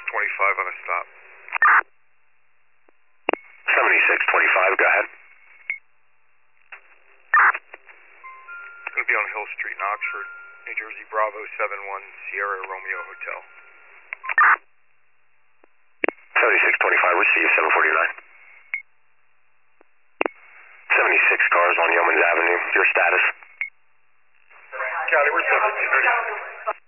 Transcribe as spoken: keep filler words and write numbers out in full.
twenty-five on a stop. seventy-six twenty-five, go ahead. It's going to be on Hill Street in Oxford, New Jersey, Bravo seven one Sierra Romeo Hotel. seventy-six twenty-five, receive seven forty-nine. seventy-six cars on Yeomans Avenue. Your status? County, we're seventeen ready.